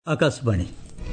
आकाशवाणी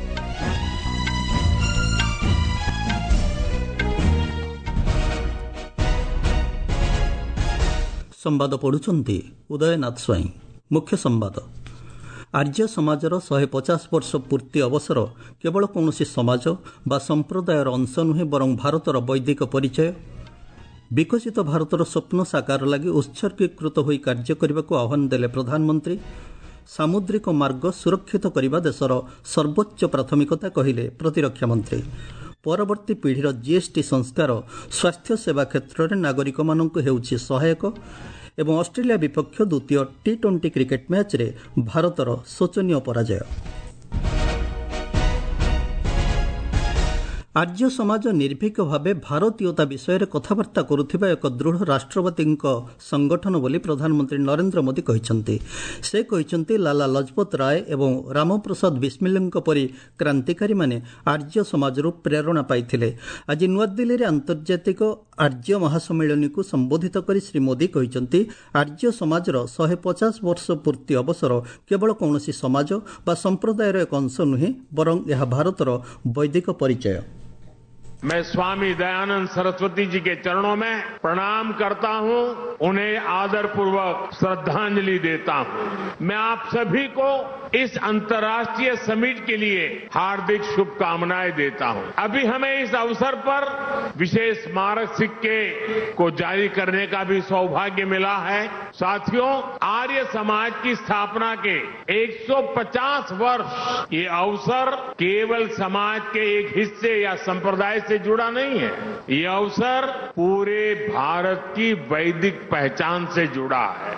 संवाद पढ़ुंट उदयनाथ स्वाई। मुख्य संवाद। आर्य समाजर 150 वर्ष पूर्ति अवसर केवल कौन समाज बा संप्रदायर अंश नुहे बरं भारतर वैदिक परिचय। विकसित भारतर स्वप्न साकार लगी उत्सर्गीकृत होई कार्य करने को आह्वान देले प्रधानमंत्री। सामुद्रिक मार्ग सुरक्षित करने देशर सर्वोच्च प्राथमिकता कहिले प्रतिरक्षा मंत्री। परवर्ती पीढ़ीर जीएसटी संस्कार स्वास्थ्य सेवा क्षेत्र में नागरिक मानक हेउछि सहायक। एवं ऑस्ट्रेलिया विपक्ष द्वितीय T20 क्रिकेट मैच रे भारतर शोचनीय पराजय। आर्य समाज निर्भीक भावे भारतीयता विषय कथबार्ता करुथिबा एक दृढ़ राष्ट्रवादी संगठन बोली प्रधानमंत्री नरेंद्र मोदी कहिसंती। से कहिसंती लाला लजपत राय एवं रामप्रसाद बिस्मिलଙ୍କ परि क्रांतिकारी माने आर्य समाजरू प्रेरणा पाइथिले। आज नुआदिल्ली रे अंतर्जातिक आर्य महासम्मेलन को संबोधित करी श्री मोदी कहिसंती आर्य समाजर 150 वर्ष पूर्ति अवसर केवल कौनसी समाज बा संप्रदायर एक अंश नुहे बरं यह भारतर वैदिक परिचय। मैं स्वामी दयानंद सरस्वती जी के चरणों में प्रणाम करता हूं, उन्हें आदरपूर्वक श्रद्धांजलि देता हूं। मैं आप सभी को इस अंतर्राष्ट्रीय समिट के लिए हार्दिक शुभकामनाएं देता हूं। अभी हमें इस अवसर पर विशेष स्मारक सिक्के को जारी करने का भी सौभाग्य मिला है। साथियों, आर्य समाज की स्थापना के 150 वर्ष ये अवसर केवल समाज के एक हिस्से या संप्रदाय से जुड़ा नहीं है, ये अवसर पूरे भारत की वैदिक पहचान से जुड़ा है।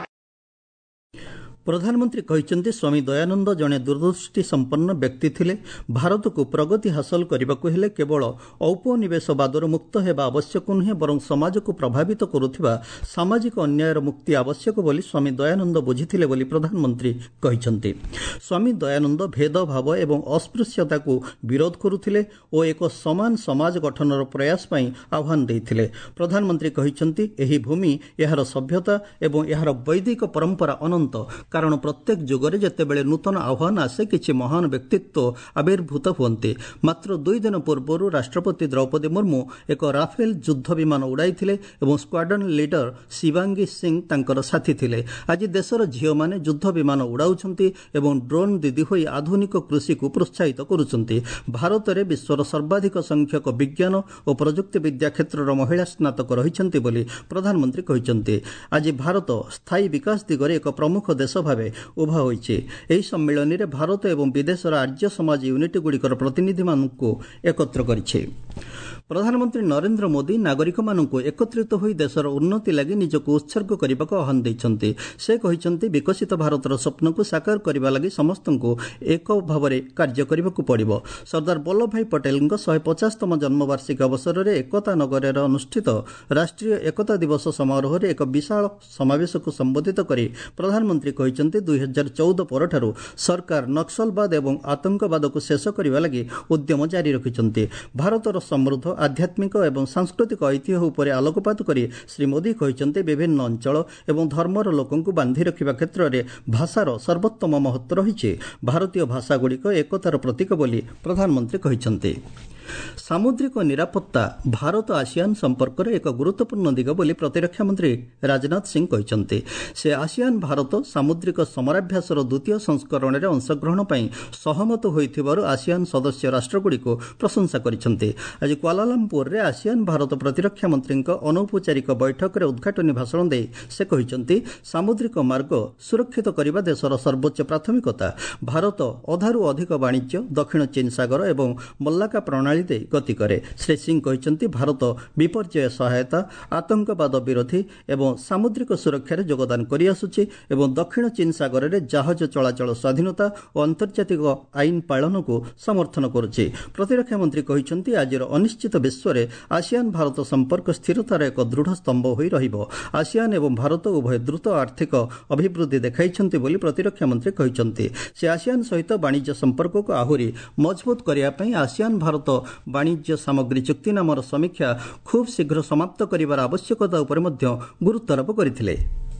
प्रधानमंत्री कहिसंती स्वामी दयानंद जड़े दूरदृष्टि संपन्न व्यक्ति थिले। भारत को प्रगति हासिल करने को हेले केवल औपनिवेशवादर मुक्त हेबा आवश्यक नुहे बरं समाज को प्रभावित करुथिबा सामाजिक अन्यायर मुक्ति आवश्यक बोली स्वामी दयानंद बुझिथिले बोली प्रधानमंत्री कहिसंती। स्वामी दयानंद भेदभाव एवं अस्पृश्यता को विरोध करुथिले और एक समान समाज गठनर प्रयास पई आह्वान देइथिले। प्रधानमंत्री कहिसंती एही भूमि एहार सभ्यता एवं एहार वैदिक परंपरा अनंत। कारण प्रत्येक जुगरे जेतेबेले नूतन आह्वान आसे किछि महान व्यक्तित्व आविर्भूत हुअन्ते। मात्र 2 दिन पूर्व राष्ट्रपति द्रौपदी मुर्मू एक राफेल युद्ध विमान उड़ाइथिले एवं स्क्वाड्रन लीडर शिवांगी सिंह तांकर साथी थिले। आज देशर झियो माने युद्ध विमान उड़ाउछन्ति एवं ड्रोन दीदी होई आधुनिक कृषि को प्रोत्साहित करुछन्ति। भारत रे विश्वर सर्वाधिक संख्यक विज्ञान और प्रजुक्ति विद्या क्षेत्रर महिला स्नातक रहिछन्ति बोली प्रधानमंत्री कहिसन्ति। आज भारत स्थायी विकास दिगरे एक प्रमुख देश भावे उभा होइछि। एही सम्मेलन रे भारत एवं विदेशर आर्य समाज यूनिट गुड़िकर प्रतिनिधि मानकु एकत्र करिछि। प्रधानमंत्री नरेंद्र मोदी नागरिक मानकु एकत्रित होई देशर उन्नति लागि निजको उत्सर्ग करबाक आह्वान दैछन्ति। से कहिसन्ति विकसित भारतर स्वप्न को साकार करबा लागि समस्तଙ୍କୁ एक भावरे कार्य करबाकू पड़िबो। सरदार वल्लभ भाई पटेलଙ୍କ 150तम जन्मवार्षिकी अवसर रे एकता नगर रे अनुष्ठित राष्ट्रीय एकता दिवस समारोह रे एक विशाल समावेश को संबोधित करी प्रधानमंत्री कहिसन्ति 2014 परठारु सरकार नक्सलवाद एवं आतंकवाद को शेष करबा लागि उद्यम जारी रखिसन्ति। भारतर समृद्ध आध्यात्मिक एवं सांस्कृतिक ऐतिह्य उपरे आलोकपात करी श्री मोदी कहिसन्ति विभिन्न अंचल एवं धर्मर लोकंकु बांधी रखिबा क्षेत्र में भाषार सर्वोत्तम महत्व रहिछि। भारतीय भाषा गुड़िक एकतार प्रतीक बोली प्रधानमंत्री कहिसन्ति। सामुद्रिक निरापत्ता भारत आसियान संपर्क एक गुरुत्वपूर्ण दिग बोली प्रतिरक्षा मंत्री राजनाथ सिंह कहिसन्ति। से आसियान भारत सामुद्रिक समराभ्यासर द्वितीय संस्करण में अंशग्रहण पर सहमत होइथिबारु आसियान सदस्य राष्ट्रगुड़िको प्रशंसा करिसन्ति। आज कुआलालंपुर रे आसियान भारत प्रतिरक्षा मंत्री अनौपचारिक बैठक रे उद्घाटनी भाषण दे से कहिसन्ति सामुद्रिक मार्ग सुरक्षित करबा देशर सर्वोच्च प्राथमिकता। भारत अधारू अधिक वाणिज्य दक्षिण चीन सागर एवं मल्लाका प्रणाली गति करे। श्री सिंह कहिसन्ति भारत विपर्यय सहायता आतंकवाद विरोधी एवं सामुद्रिक सुरक्षा रे योगदान करि आसुछि एवं दक्षिण चीन सागर रे जहाज चलाचल स्वाधीनता और अंतर्जातिक आईन पालन को समर्थन करुछि। प्रतिरक्षा मंत्री कहिसन्ति आजिर अनिश्चित विश्व रे आसियान भारत संपर्क स्थिरतार एक दृढ़ स्तंभ होई रहिबो। आसियान एवं भारत उभय द्रुत आर्थिक अभिवृद्धि देखाइछन्ति बोली प्रतिरक्षा मंत्री कहिसन्ति। से आसियान सहित वाणिज्य संपर्क को आहुरी मजबूत करिया पई आसियान भारत वाणिज्य सामग्री चुक्ति नामर समीक्षा खूब शीघ्र समाप्त करिवार आवश्यकता उपरे मध्य गुरुत्वारोप करथिले।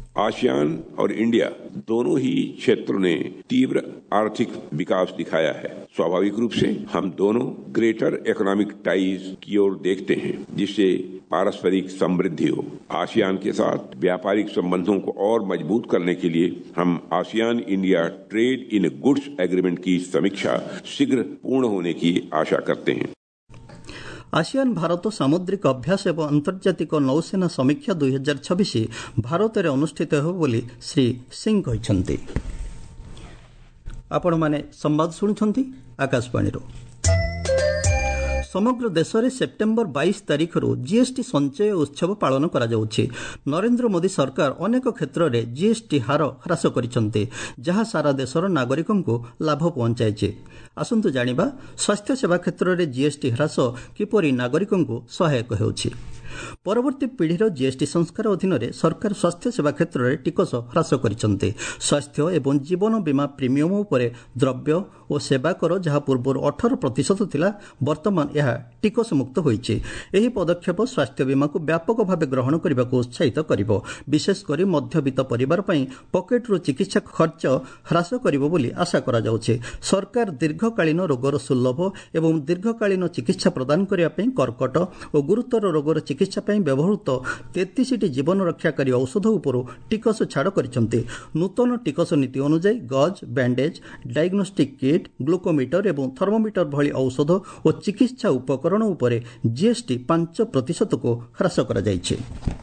आसियान और इंडिया दोनों ही क्षेत्रों ने तीव्र आर्थिक विकास दिखाया है। स्वाभाविक रूप से हम दोनों ग्रेटर इकोनॉमिक टाइज की ओर देखते हैं, जिससे पारस्परिक समृद्धि हो। आसियान के साथ व्यापारिक संबंधों को और मजबूत करने के लिए हम ASEAN India trade in goods agreement की समीक्षा शीघ्र पूर्ण होने की आशा करते हैं। आसियान भारत सामुद्रिक अभ्यास एवं आंतर्जातिक नौसेना समीक्षा 2026 भारत में अनुष्ठित हो बोली श्री सिंह कहते। आपण माने संवाद शुणुछंती आकाशवाणी। समग्र देश में सेप्टेम्बर 22 तारिख जीएसटी संचय उत्सव पालन करा जाउछि। नरेंद्र मोदी सरकार अनेक क्षेत्र में जीएसटी हार ह्रास करिसंते, जहां सारा देशर नागरिकों को लाभ पहुंचाइछि। आसंतु जानिबा स्वास्थ्य सेवा क्षेत्र में जीएसटी ह्रास किपरि नागरिकों को सहायक हेउछि। परवर्ती पीढ़ीर जीएसटी संस्कार अधीन सरकार स्वास्थ्य सेवा क्षेत्र में टिकस ह्रास करिसंते। स्वास्थ्य एवं जीवन बीमा प्रीमियम उपरे द्रव्य और सेवा कर जहां पूर्व 18% थिला, वर्तमान यह टिकस मुक्त होइछि। एही पदक्षेप स्वास्थ्य बीमा को व्यापक भाव ग्रहण करने को उत्साहित करिवो। विशेषकर मध्यवित्त परिवार पई पकेट्रु चिकित्सा खर्च ह्रास करिवो बोली आशा करा जाउछि। सरकार दीर्घकालीन रोगर सुलभ एवं दीर्घकालीन चिकित्सा प्रदान करने पई कर्कट और गुरुतर रोगर चिकित्सा पई व्यवहृत 33टी जीवन रक्षाकारी औषध उपरू टिकस छाड़ करिसंते। नूतन टिकस नीति अनुसार gauze, bandage, diagnostic kit, glucometer एवं थर्मोमीटर भली औषध और चिकित्सा उपकरण उपरे जीएसटी 5% को ह्रास करा जायछि।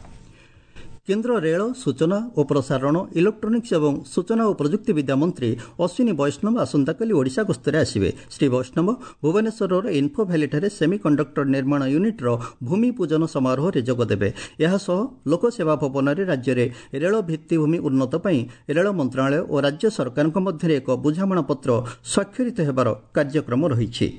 केन्द्र रेल, सूचना और प्रसारण, इलेक्ट्रोनिक्स एवं सूचना और प्रजुक्ति विद्या मंत्री अश्विनी वैष्णव आसंताकाली ओडिशा गस्तरे आसिबे। Shri Vaishnaw Bhubaneswar info valley semiconductor निर्माण यूनिट्र भूमि पूजन समारोह में जोगदेवे। एहासह लोकसेवा भवन में राज्य में रेल भित्तिभूमि उन्नत पई रेल मंत्रालय और राज्य सरकार मध्य एक बुझामणा पत्र स्वाक्षरित हेबार कार्यक्रम रहिछि।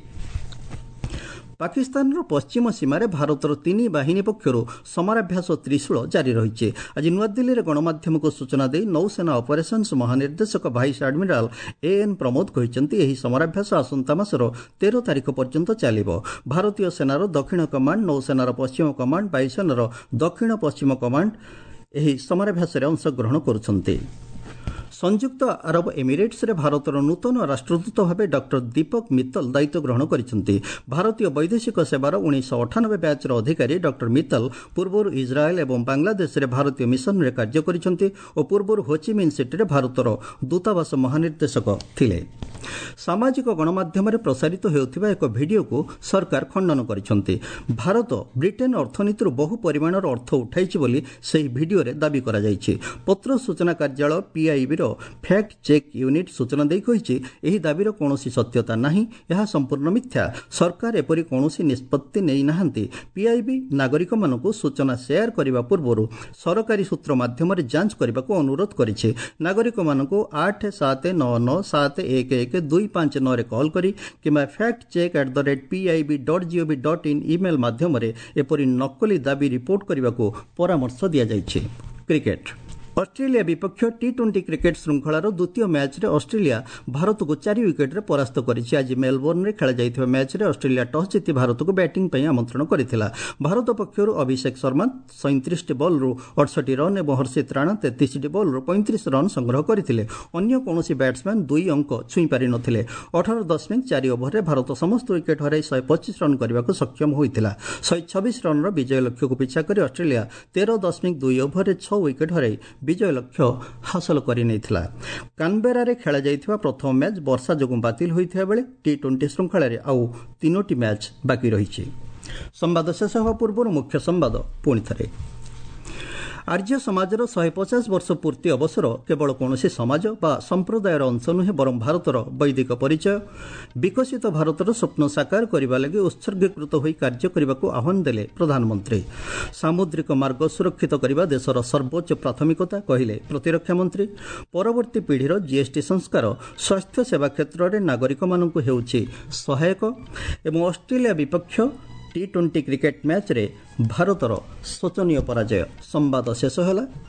पाकिस्तान पश्चिम सीमार भारतर 3 बाहिनी पक्षर समराभ्यास त्रिशूल जारी रही। आज नुआदिल्ली में गणमाध्यम को सूचना दे नौसेना ऑपरेशंस महानिर्देशक भाइस एडमिराल एएन प्रमोद कहते यह समराभ्यास आसंता मासर 13 तारिख पर्यंत चलिब। भारतीय सेनार दक्षिण कमांड, नौसेनार पश्चिम कमांड, वायुसेनार दक्षिण पश्चिम कमांड यह समराभ्यास अंशग्रहण करुछन्ते। संयुक्त अरब एमिरेट्स रे भारतर नूतन राष्ट्रदूत भाव डॉक्टर दीपक मित्तल दायित्व ग्रहण करिसेंती। भारतीय वैदेशिक सेवार 1998 बैचर अधिकारी डॉक्टर मित्तल पूर्व इज्राएल एवं बांग्लादेश रे भारतीय मिशन रे कार्य करिसेंती और पूर्व होचिमिन सिटी रे भारतर दूतावास महानिर्देशक थिले। सामाजिक गणमाध्यम रे प्रसारित हेउथिबा एक वीडियो को सरकार खंडन करिसेंती। भारत ब्रिटेन अर्थनीति बहु परिमाणर अर्थ उठाइछि बोली सेही वीडियो रे दाबी करा जाइछि। पत्र सूचना कार्यालय पीआईबी रो फैक्ट चेक यूनिट सूचना देई कहिछि एही दाबीर कोनोसी सत्यता नाही, यह संपूर्ण मिथ्या। सरकार एपरि कोनोसी निष्पत्ति नै नाहंती। पीआईबी नागरिक मानकु सूचना शेयर करिबा पूर्वरु सरकारी सूत्र माध्यम रे जांच करबाको अनुरोध करिछि। नागरिक मानकु 8799711259 रे कॉल करी किबा factcheck@pib.gov.in ईमेल माध्यम रे एपरि नकली दाबी रिपोर्ट करबाको परामर्श दिया जाइछि। क्रिकेट ऑस्ट्रेलिया विपक्ष टी20 क्रिकेट श्रृंखलार द्वितीय मैच रे ऑस्ट्रेलिया भारत को 4 विकेट रे परास्त करिछि। आज मेलबोर्न रे खेला जाइथिबा मैच रे ऑस्ट्रेलिया टॉस जीति भारत को बैटिंग पई आमंत्रण करिथिला। भारत पक्षरु अभिषेक शर्मा 37 बॉल रु 68 रन एवं हर्षित राणा 33 बॉल रु 35 रन संग्रह करथिले। अन्य कोनोसी बैट्समैन 2 अंक छुई पारि नथिले। 18.4 ओवर रे भारत समस्त विकेट हराई 125 रन करबाको सक्षम होइथिला। 126 रन रो विजय लक्ष्य को पिछा करी ऑस्ट्रेलिया 13.2 ओवर रे 6 विकेट हराई विजय लक्ष्य हासिल करनेइथिला। कानबेरा रे खेला जाइथिबा प्रथम मैच वर्षा जोगुं बातिल होइथिबा बेले टी20 श्रृंखला रे आउ 3टी मैच बाकी रहिछि। संवाद शेष होवा पूर्व मुख्य संवाद पुणी थरे। आर्य समाजर 150 वर्ष पूर्ति अवसर केवल कौनसी समाज बा संप्रदायर अंश नुहे बरं भारतर वैदिक परिचय। विकसित भारतर स्वप्न साकार करने लगी उत्सर्गीकृत होई कार्य करने को आह्वान देले प्रधानमंत्री। सामुद्रिक मार्ग सुरक्षित करने देशर सर्वोच्च प्राथमिकता कहिले प्रतिरक्षा मंत्री। परवर्ती पीढ़ीर जीएसटी संस्कार स्वास्थ्य सेवा क्षेत्र में नागरिक मानक हेउछि सहायक। एवं ऑस्ट्रेलिया विपक्ष टी20 क्रिकेट मैच रे भारतर शोचनीय पराजय। संवाद शेष होला।